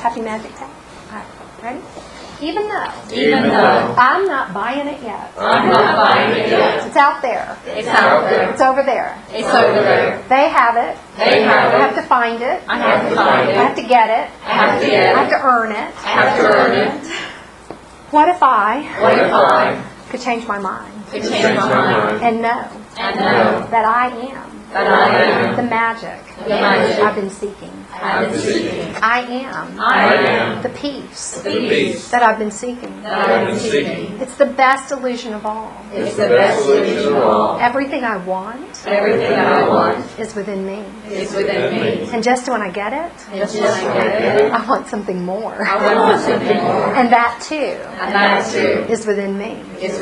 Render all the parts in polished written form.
Happy Magic Tap. All right, ready? Even though I'm not buying it yet. It's out there. It's over there. They have it. I have to find it. I have to get it. I have to earn it. What if I could change my mind and know that I am the magic I've been seeking. I am the peace that I've been seeking. It's the best illusion of all. Everything I want is within me. And just when I get it, I want something more. And that too is within me.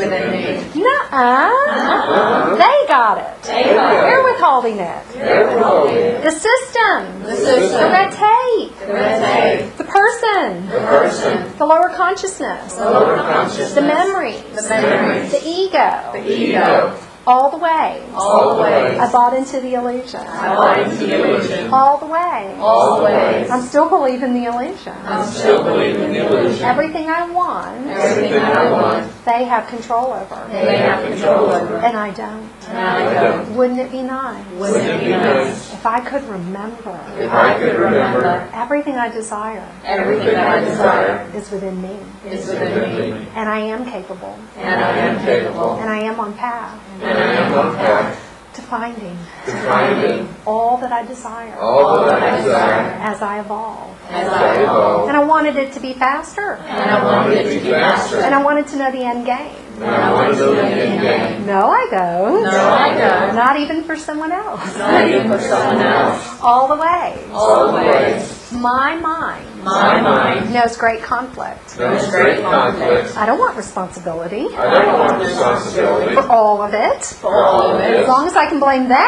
Nuh-uh. They got it. They're withholding it. The system. The red tape. The person. The lower consciousness. The memories. The ego. All the way. I bought into the illusion. All the way. I'm still believing the illusion. Everything I want, they have control over. And I don't. Wouldn't it be nice? If I could remember. Everything I desire. Is within me. And I am capable. And I am on path. To finding all that I desire as I evolve. And I wanted it to be faster. And I wanted to know the end game. No, I don't. Not even for someone else. All the way. My mind knows great conflict. I don't want responsibility. For all of it. As long as I can blame them,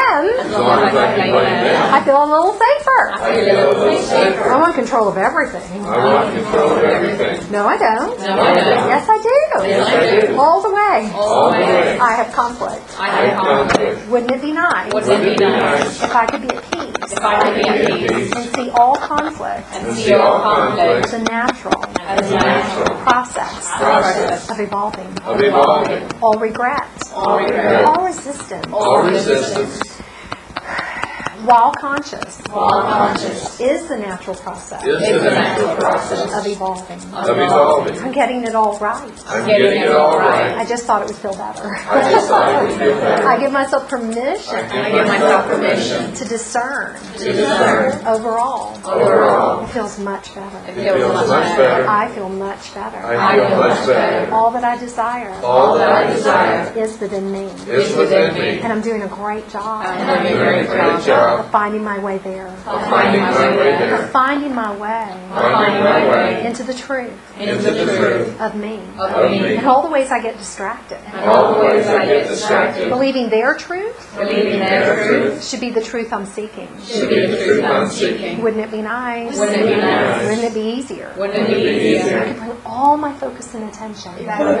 I feel a little safer. I want control of everything. No, I don't. Yes, I do. All the way. I have conflict. Wouldn't it be nice if I could be at peace and see all conflict as a natural process of evolving. All regret. All resistance. While conscious is the natural process of evolving. I'm getting it all right. I just thought it would feel better. I give myself permission to discern. Overall. It feels much better. I feel much better. All that I desire is within me. And I'm doing a great job. Of finding my way there. Of finding my way into the truth of me. And all the ways I get distracted. Believing their truth should be the truth I'm seeking. Wouldn't it be nice? Wouldn't it be easier? I could bring all my focus and attention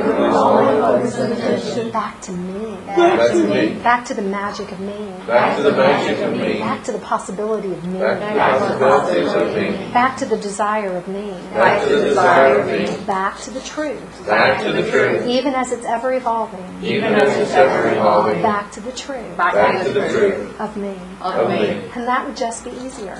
back to me. Back to the magic of me. Back to the possibility of me. Back to the desire of me. Back to the truth. Even as it's ever evolving. Back to the truth. Of me. And that would just be easier.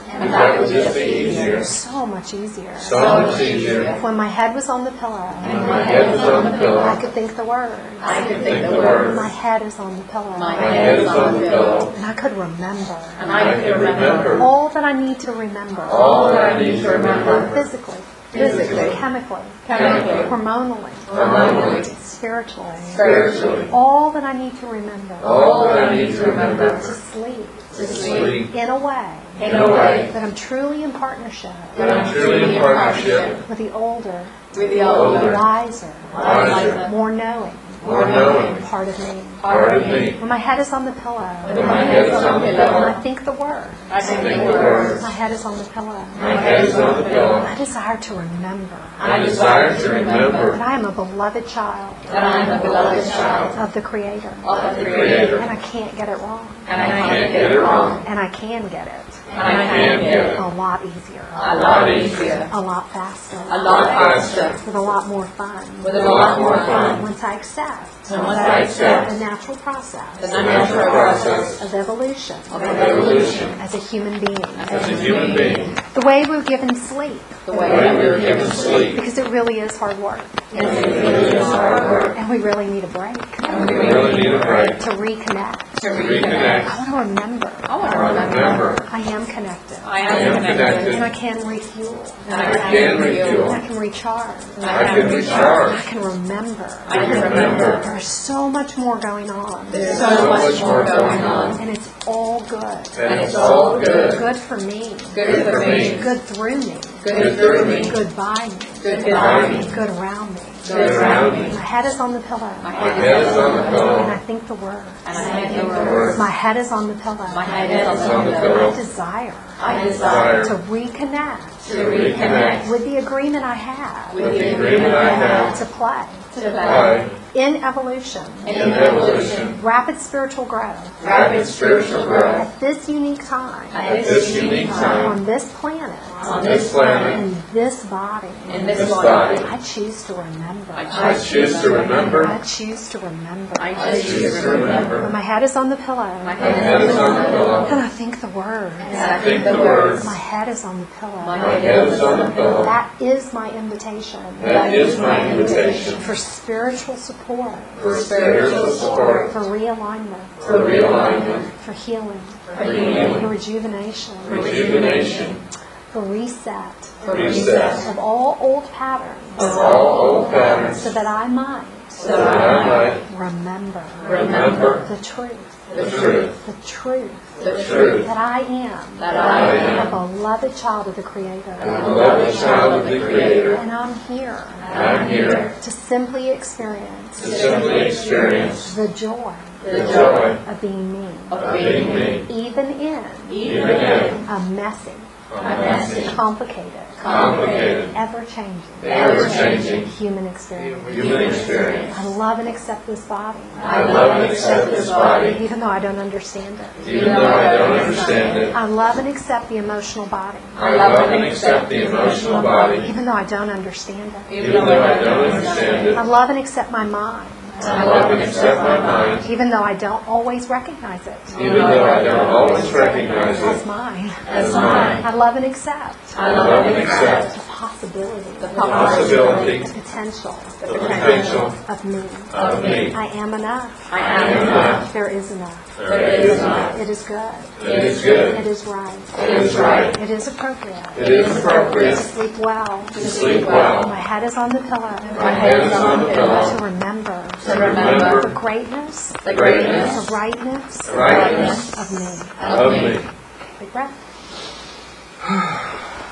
So much easier. When my head was on the pillow. I could think the word. My head is on the pillow. And I could remember. All that I need to remember. Physically. Chemically. Hormonally. Spiritually. All that I need to remember. To sleep. In a way. That I'm truly in partnership. With the older. Wiser. More knowing. Part of me. When my head is on the pillow. When I think the word. My head is on the pillow. I desire to remember. That I am a beloved child. Of the Creator. And I can't get it wrong. And I can get it. a lot easier, a lot faster, with a lot more fun, once I accept the natural process of evolution as a human being. The way we're given sleep. Because it really is hard work. And we really need a break. To reconnect. I want to remember. I am connected. And I can refuel. And I can recharge. I can remember. There's so much more going on. And it's all good. Good for me. Good through me. Good by me. Good around me. My head is on the pillow. And I think the word. My head is on the pillow. I desire to reconnect with the agreement I have to play. In evolution. Rapid spiritual growth. At this unique time. On this planet. In this body. I choose to remember. I choose to remember. When my head is on the pillow. And I think the word. My head is on the pillow. That is my invitation. For spiritual support. For realignment. For healing. For rejuvenation. For reset. Of all old patterns. So that I might. Remember the truth. The truth that I am a beloved child of the Creator. And I'm here to simply experience the joy of being me. Even in a messy, complicated, ever-changing human experience. I love and accept this body. Even though I don't understand it. I love and accept the emotional body. Even though I don't understand it. I love and accept my mind. Even though I don't always recognize it. As mine. I love and accept. The possibility. The potential. Of me. I am enough. There is enough. It is good. It is right. It is appropriate. To sleep well. My head is on the pillow. To remember. The greatness. The rightness. Of me. Big breath.